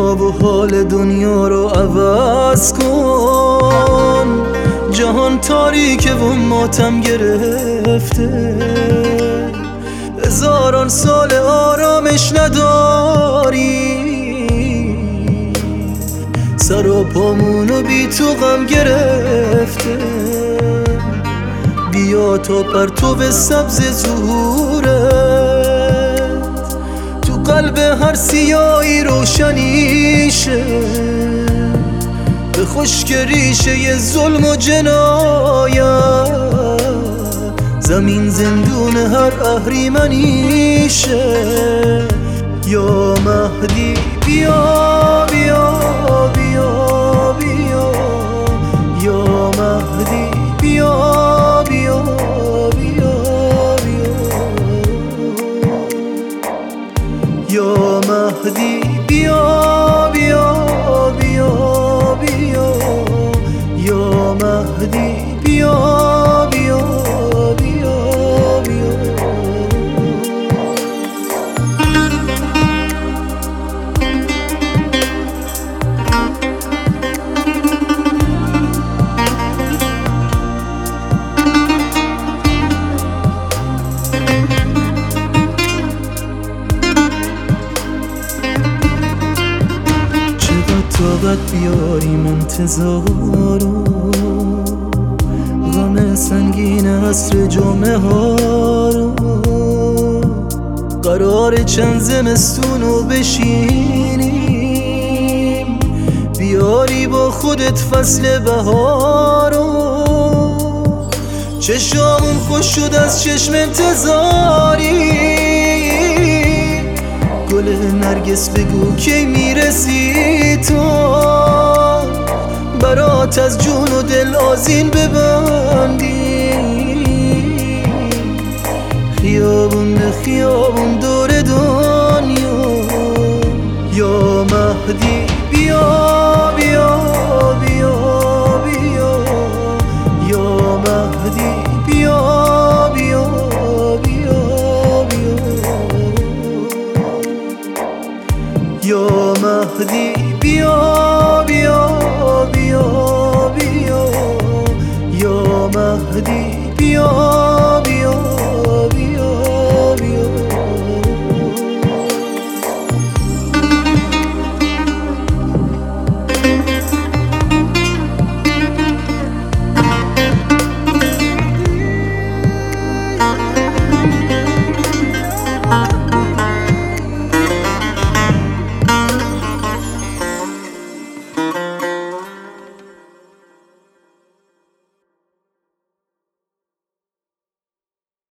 بیا و حال دنیا رو عوض کن. جهان تاریکه و ماتم گرفته، هزاران سال آرامش نداری. سر و پامونو بی تو غم گرفته، بیا تا پرتو سبز ظهورت تو قلب هر سیاهی روشنی شه. به خشک ریشه ظلم و جنایت زمین زندون هر اهریمنی شه. یا مهدی بیا بیا بیا بیا، یا مهدی بیا بیا بیا بیا، یا مهدی بیا بیا بیا بیا، یا مهدی بیا بیا بیا بیا. طاقت بیاریم انتظارو، غم سنگین عصر جمعه ها رو. قرار چند زمستونو بشینیم، بیاری با خودت فصل بهارو. چشامون خوش شد از چشم انتظاری، گل نرگس بگو کی میرسی تو. برات از جون و دل آذین ببندی، خیابون به خیابون دور دنیا. یا مهدی بیا